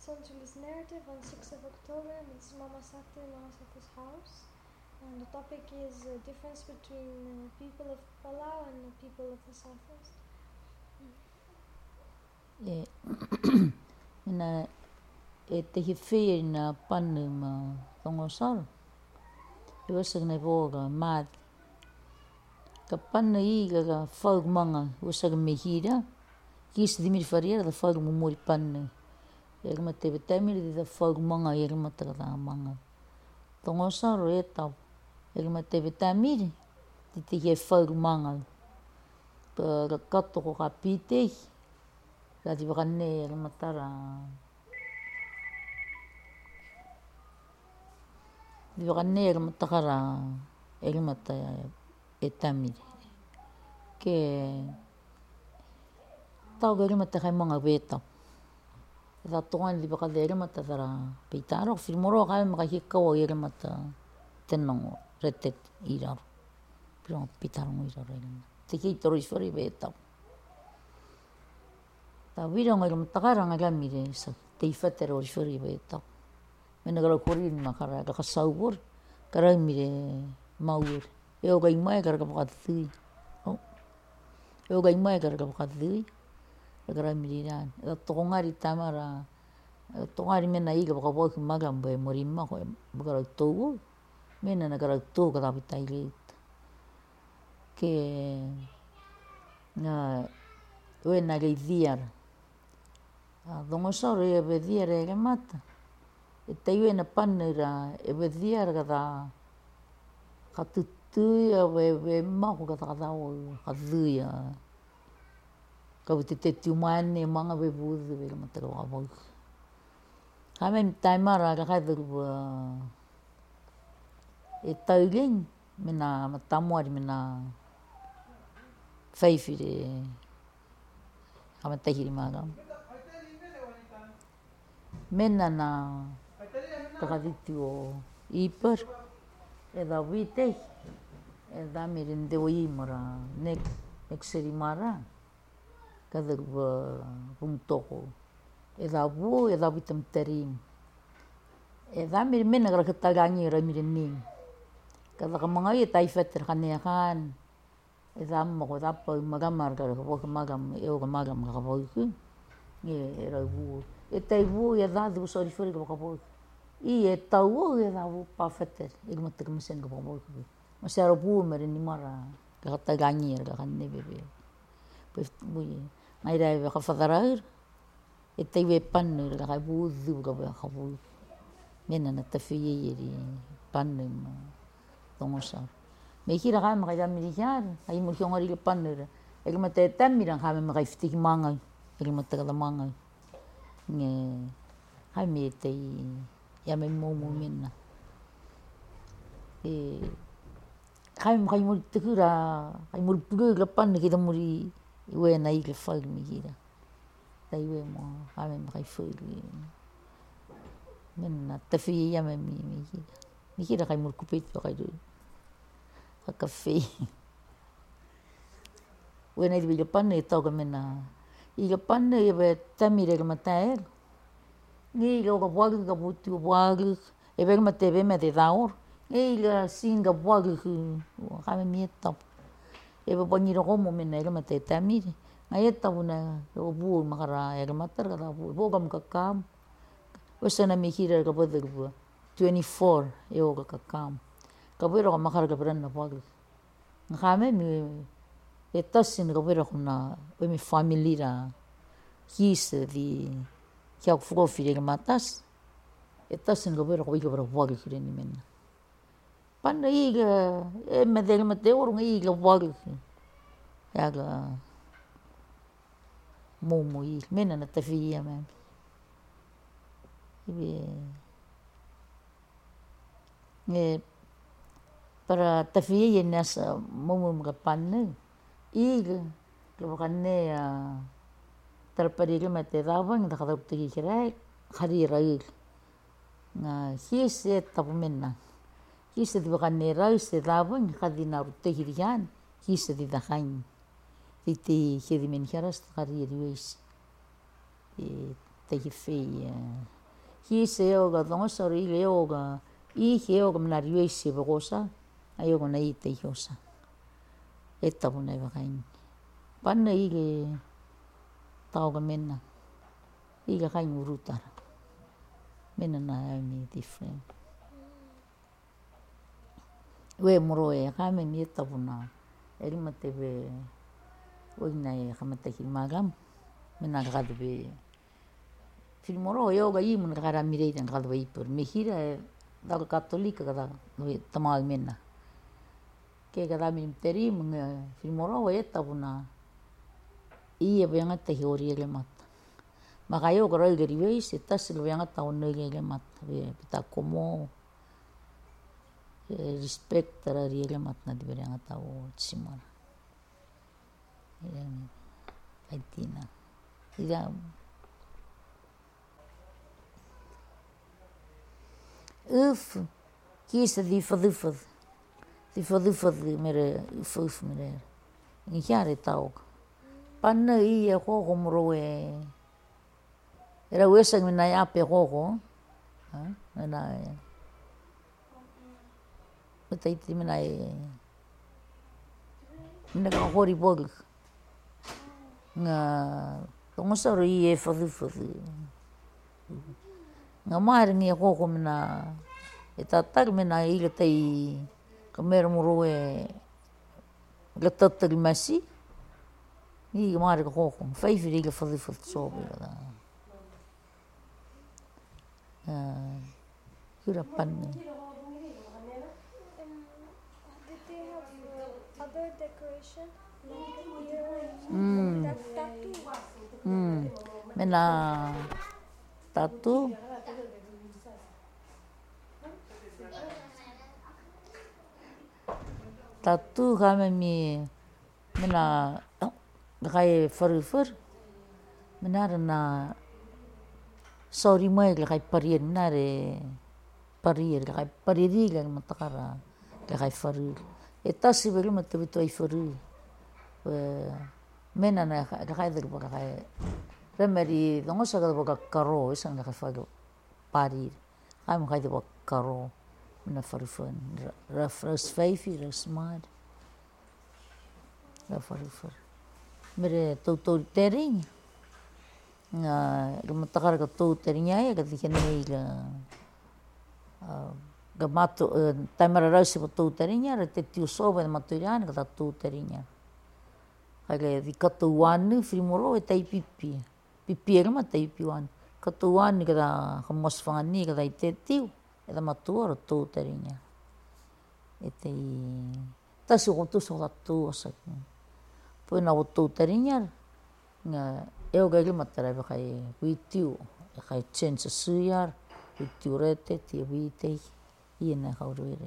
Centralist narrative on 6th of October. This is Mama Sati in Mama Sati's house. And the topic is the difference between people of Palau and the people of the Southwest. Ina te hiwhi na panu ma thongosaro. E wasa na voga maad. Ka panu I ka whaug manga wasa ka mehira. Kis dimiri wharia da whaug mumuri panu. E rima te vetamiri da whaug manga e rima te kata manga. Thongosaro e tau. E rima te vetamiri di te he whaug manga. Pa ka kato ko ka pite. Ka di wakane e rima tara. Di wakane e rima takara e rima te e tamiri. Ke tau ka rima te kai manga wetau. E tā tonga di wakade e rima te tara peitaro. Whirimoro kai maka hikawa e rima te tenongo retet I raro. Pirongo pitarongo I raro e rima. Te kei toro I whare wetau. Tā wironga I rima takaranga ramire sa te I whatero I whare wetau. Mena kara koriri na kara ka saubor. Kara mire mauer. E o kai mai kara ka whakatui. E o kai mai kara ka whakatui. E kara mire rān. E tā tokongari tamara. E tokongari mena I ka whakawaki magambo e mori mako. E kara tōu. Mena na kara tōu ka tapitai reita. Ke ngā ue na rei dhiara. Thongosaro e we dhiara e mata. E te iwe na panura e we dhiara ka tutui a we mako ka takatao ka dhuia. Ka wite te tiumane manga we vudu we ka mataka wakawau. Ka me taimara ka kaidhuru e tauring me na matamuari me na whaiwhire ka matahiri māgam. Mena na kakaditu o ipar e da wite e da mere ndeo I mara nek seri mara ka dharu pumtoko e da wo e da witam tarim e da mere mena kara katarangi ra mere ning ka da kamanga I tai fatter kane kan e da mo da pa magamar ka ko magam e o magam ka ko e ra wo e tai wo e da do sori fori ka ko I e tau e da wo pa fatter e mo te kamsen ka ko ma se ro bu mere ni mara ka katarangi ra ka ne bebe pues muy mai ra ka fadarar e te we panu ra ka bu du ka ka bu mena na te fie ri panu thongosaro me hira ka ma ka militar ai mo hiongari le panu e ka te tamira ka me ka fiti manga e ka te ka manga nge hai me te ya me mo mena e kai mo te kura kai mo puru ka panu ki te muri we na I le whau mi hira. Tai we mo kai me kai whuru. Mena te whi ia me mi hira. Mi hira kai mo kupetu kai ru. Ka kawhi. We na I le panu e tau ka mena. I le panu e we tamire ka matai. Ngi ka wagu ka putu wagu. E we ka mate we me te daor. Ngi ka singa wagu ka me mi e tau. E wa pangira komo mena e rima te tamiri. Ngai e tau na o buu makara e rima tara ka tau buu. Buu kam kakam. Wasa na me hira ka padharua. 24 e o ka kakam. Ka wera ka makara ka perana wagu. Nga me e tasin ka wera ka na we me family ra. Hisa di kia kufukofi re matas. E tasin ka wera ka wika para wagu kire ni mena. Pana I ka e me te rima te orunga I ka wagu. Ea ka momo I. Mena na te whia me. Iwe e para te whia I nasa momo mga panu. I ka wakane tarapari rima te rawang ta kataputiki kirai. Hari rai. Nga his e tapu mena. Hisa di wakane rau se rawang kadi na rute hirian. Hisa di dakain. Di te hiri meni haras kari e riwes. te whi. Hi se oga dongosaro i le oga i he oga mnari weisi vegosa ai oga na i te hiosa. E tapu nei wakaini. Pana i le tauga mena. I le kaingu urutara. Mena na ni different. Ue moro e kame mi e tapu na. E rima te we oina e kamataki magam. Mena kakadu we. Whiri moro e oga i muna kakara mirei tanga kakadu we ipur. Me hira e daga katolika kada tamau mena. Ke kada mi peri mga whiri moro e tapu na. I e weangata hi ori e le mata. Maka e oga roi gari weis e tasi le weangata o nei le mata. Pita komo. Respect tara ri le mata na di weangata o tsimara. Aitina. Ira. Kisa di whadufad. Di whadufad mere ufuf mere. Ni hiare tauka. Pana i e koko moro e. Era uesang mina e ape koko. Mena e. Meta iti mina e. Mina ka hori bogu. Nga tongosaro i e whadufad. Nga maari e koko mina. E tatari mina i le tei. Ka mera moro e. Le tatari masi. I maari ka koko. Whaifiri i le whadufad sobe. Kura pane. Did they have other decoration? Like tattoo? Mena tattoo. Tattoo kame mi. Mena kai farufur. Mena na sorry mai le kai parir mena re parir le kai pariri le matakara le kai faru. E tasi velu mate vitu ai faru. Mena na le kai dru ka kai. Remeri dongosa ka boka karo isang le kai faru parir. Ai mo kai de boka karo. Mena farufun. Ras feifi ras mar. La farufur. Mere tautori tering. Nga matakara ka tau teringa e ka dikene i la ka mato taimara rausi pa tau teringa ra te tiu soba e maturiana ka ta tau teringa. Kai le di katou wanu whiri moro e tai pipi. Pipi e rima tai pipi wanu. Katou wanu ka ta kamoswhangani ka ta i te tiu e ta matua ra tau teringa. E te i tasi o tuso ka tau asaku. Puna o tau teringa nga e o gai matara kai witiu e kai chensa suyar witiu rete ti witei ina kaurere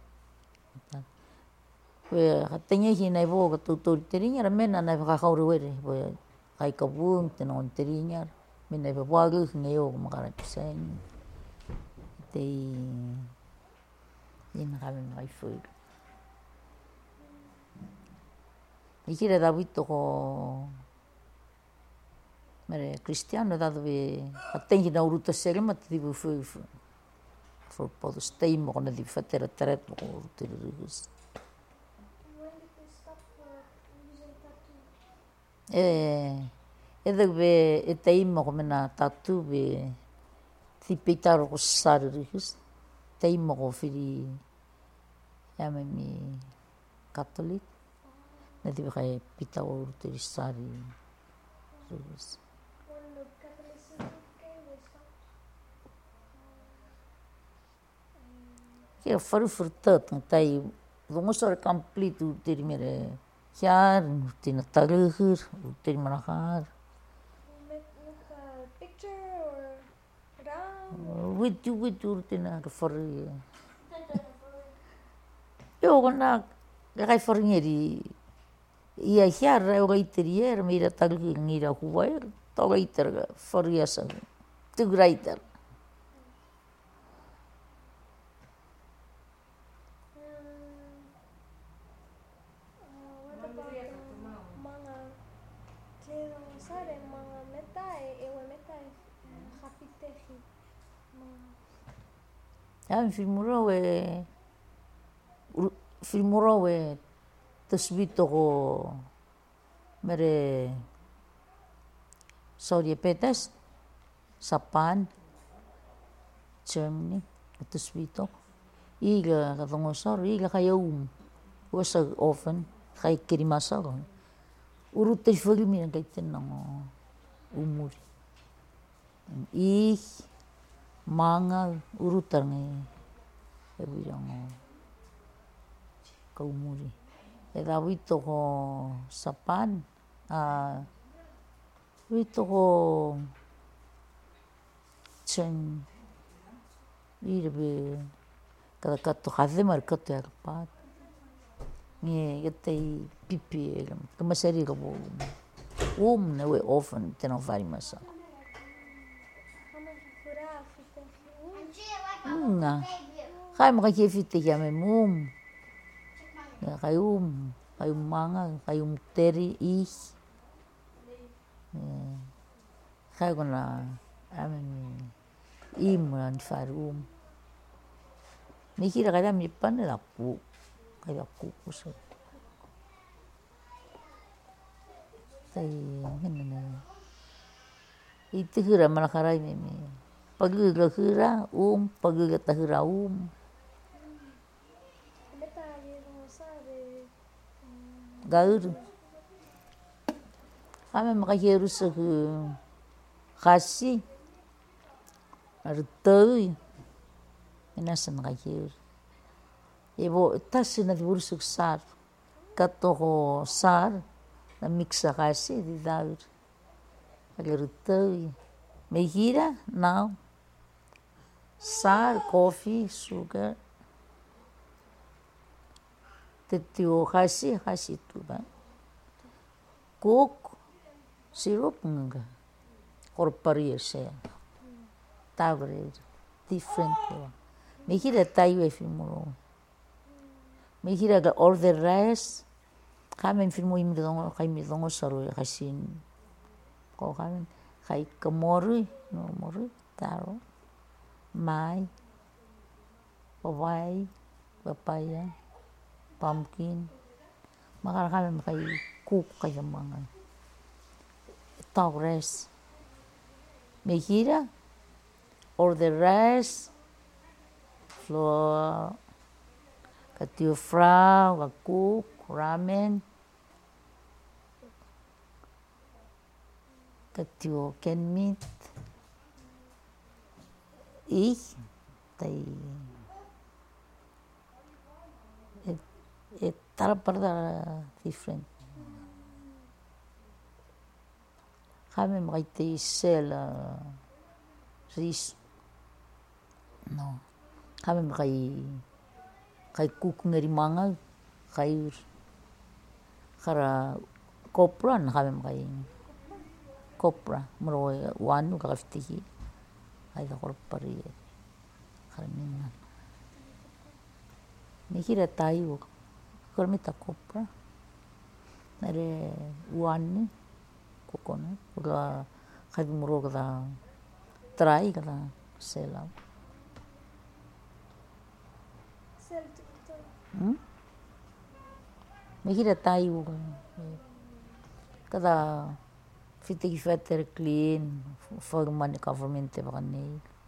we hatenye hi nei bo ka tutor teringa mena na ka kaurere we kai ka bung te non teringa mena be wagu nge o makara pisen te ina ka me mai fu ikira da wito ko mere cristiano da dove attengi na uruta serema ti fu for podo stay mo na di fatera tret mo te rigus. When did they stop using tattoo? E dove e te mo come na tattoo be ti pitaro ko sar rigus. Te mo ko firi mi catholic. Na di kai pitaro te sari rigus. Che faru furtato tai vongosor complete uteri mere chiar tina taruhur uteri manahar Make a picture or round? with you tina faru eu gona gai faringeri ia chiar eu gai terier mira taruhur ngira huai to gai ter faru asa tu greater. fitehi. filmuro e tasbito ko mere Saudi Petes, Japan, Germany, tasbito. Iga katongosar, iga kayaum. Wasa often, kay kirimasa ko. Urutay fagimi ng kaitin ng umuri. Mga urutar ng ebirang kaumuri. Wito ko Japan, wito ko Chen, irbe kada kato hademar kato yakpat. Nge yatay pipi kamasari ka po. Na we often tenang varimasa. Nga. Kaya makakifite kaya may kayum mga, kayum teri kaya ko na iman farum. May kira kaya may panalapu. Kaya kukus. Ito hira malakaray may pagigahira pagigahira gaur kami makahiru sa kasi artoy inasa makahiru Ibo tasin na burusuk sar kato ko sar na mixa kasi di daur agarutay may hira now sar coffee sugar tetio kasi tu ba cook syrup nga korpariya siya tawre different may hira tayo filmo may hira all the rest kami filmo imidongo kay midongo saro kasin ko kami kay kamori no mori taro mai papaya pumpkin makakami kay cook kay mga tawres may hira all the rest flour Katio fra, cook, ramen, katio canned meat, tara different. Kami makita sell rice, no. Kami kay cook ngeri mga kay kara kopra na kami kay kopra muro wanu kakaftihi ay da korpari karamin nikira tayo kormita kopra nare wanu coconut uga kay muro kada try kada sela may hira tayo kada fiti fetter clean for money government ba kanay